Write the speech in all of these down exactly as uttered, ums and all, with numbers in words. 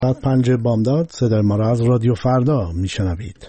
بعد پنج بامداد صدای ما را از رادیو فردا میشنوید.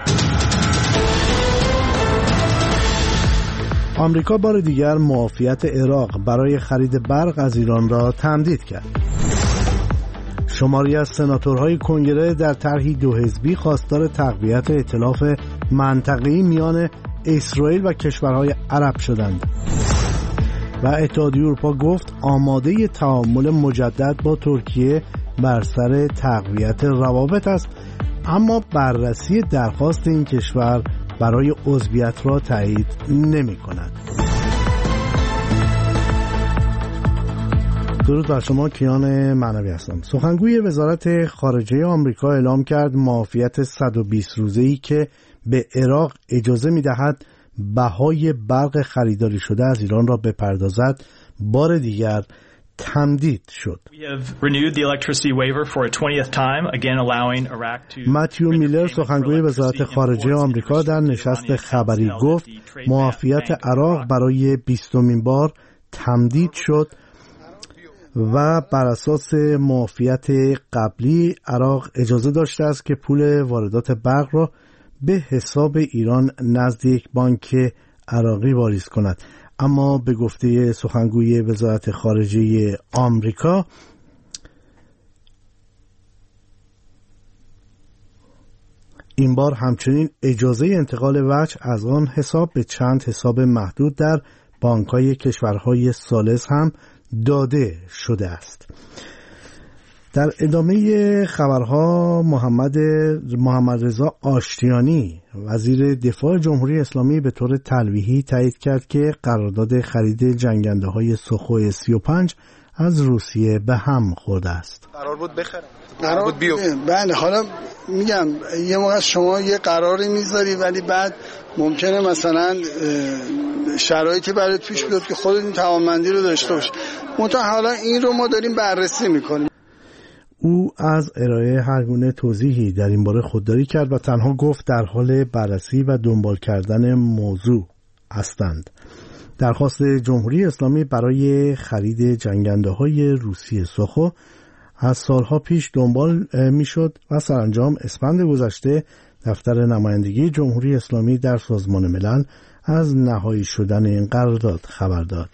آمریکا بار دیگر معافیت عراق برای خرید برق از ایران را تمدید کرد. شماری از سناتورهای کنگره در طرحی دو حزبی خواستار تقویت ائتلاف منطقه‌ای میان اسرائیل و کشورهای عرب شدند و اتحادیه اروپا گفت آماده تعامل مجدد با ترکیه بر سر تقویت روابط است، اما بررسی درخواست این کشور برای عضویت را تایید نمی کند. درود بر شما، کیان معنوی هستم. سخنگوی وزارت خارجه آمریکا اعلام کرد معافیت صد و بیست روزه‌ای که به عراق اجازه می‌دهد بهای برق خریداری شده از ایران را بپردازد بار دیگر تمدید شد. متیو میلر سخنگوی وزارت خارجه آمریکا در نشست خبری گفت معافیت عراق برای بیستمین بار تمدید شد و بر اساس معافیت قبلی عراق اجازه داشته است که پول واردات برق را به حساب ایران نزد یک بانک عراقی واریز کند. اما به گفته سخنگوی وزارت خارجه آمریکا این بار همچنین اجازه انتقال وجه از آن حساب به چند حساب محدود در بانک‌های کشورهای ثالث هم داده شده است. در ادامه خبرها محمد محمد رضا آشتیانی وزیر دفاع جمهوری اسلامی به طور تلویحی تایید کرد که قرارداد خرید جنگنده‌های سوخوی سی و پنج از روسیه به هم خورده است. قرار بود بخرن، قرار بود بیو. بله، حالا میگم یه موقع شما یه قراری میذاری ولی بعد ممکنه مثلا شرایطی برای پیش بیاد که خودت این توانمندی رو داشته باشی. منتها حالا این رو ما داریم بررسی میکنیم. او از ارائه هر گونه توضیحی در این باره خودداری کرد و تنها گفت در حال بررسی و دنبال کردن موضوع هستند. درخواست جمهوری اسلامی برای خرید جنگنده‌های روسی سوخو از سالها پیش دنبال میشد و سرانجام اسفند گذشته دفتر نمایندگی جمهوری اسلامی در سازمان ملل از نهایی شدن این قرارداد خبر داد.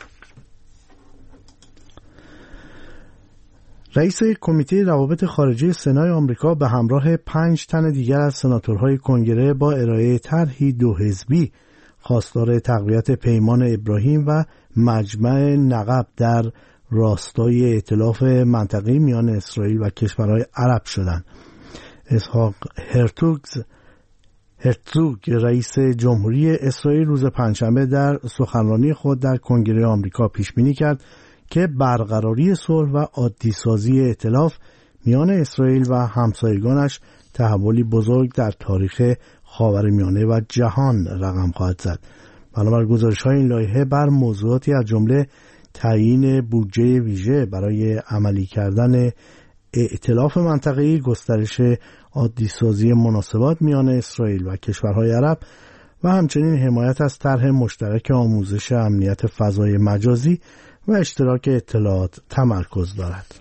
رئیس کمیته روابط خارجی سنای آمریکا به همراه پنج تن دیگر از سناتورهای کنگره با ارائه طرحی دو حزبی خواستار تقویت پیمان ابراهیم و مجمع نقب در راستای ائتلاف منطقه‌ای میان اسرائیل و کشورهای عرب شدند. اسحاق هرتوگ هرتوگ رئیس جمهوری اسرائیل روز پنجشنبه در سخنرانی خود در کنگره آمریکا پیش بینی کرد که برقراری صلح و عادی‌سازی ائتلاف میان اسرائیل و همسایگانش تحولی بزرگ در تاریخ خاورمیانه و جهان رقم خواهد زد. بنابر گزارش‌های این لایحه بر موضوعاتی از جمله تعیین بودجه ویژه برای عملی کردن ائتلاف منطقه‌ای، گسترش عادی‌سازی مناسبات میان اسرائیل و کشورهای عرب و همچنین حمایت از طرح مشترک آموزش امنیت فضای مجازی و اشتراک اطلاعات تمرکز دارد.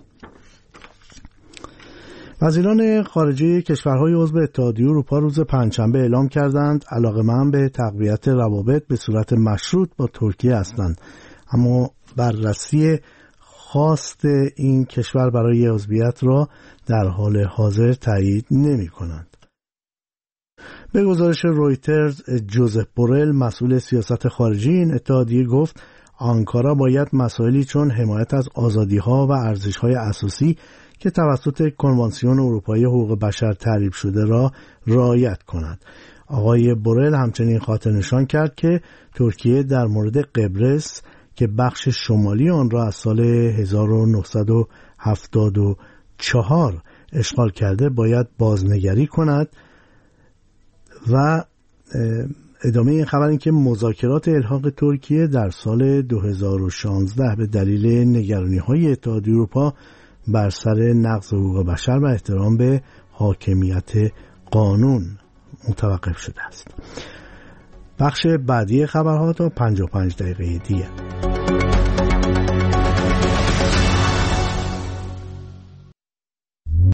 وزیران خارجه کشورهای عضو اتحادیه اروپا روز پنجشنبه اعلام کردند علاقه‌مند به تقویت روابط به صورت مشروط با ترکیه هستند، اما بررسی خواست این کشور برای عضویت را در حال حاضر تایید نمی کنند. به گزارش رویترز، جوزف بورل مسئول سیاست خارجی این اتحادیه گفت آنکارا باید مسائلی چون حمایت از آزادی‌ها و ارزش‌های اساسی که توسط کنوانسیون اروپایی حقوق بشر تعریف شده را رعایت کند. آقای بورل همچنین خاطر نشان کرد که ترکیه در مورد قبرس که بخش شمالی آن را از سال هزار و نهصد و هفتاد و چهار اشغال کرده باید بازنگری کند و ادامه این خبر این که مذاکرات الحاق ترکیه در سال دو هزار و شانزده به دلیل نگرانی‌های اتحادیه اروپا بر سر نقض حقوق بشر و احترام به حاکمیت قانون متوقف شده است. بخش بعدی خبرها تا پنجاه و پنج دقیقه دیگه.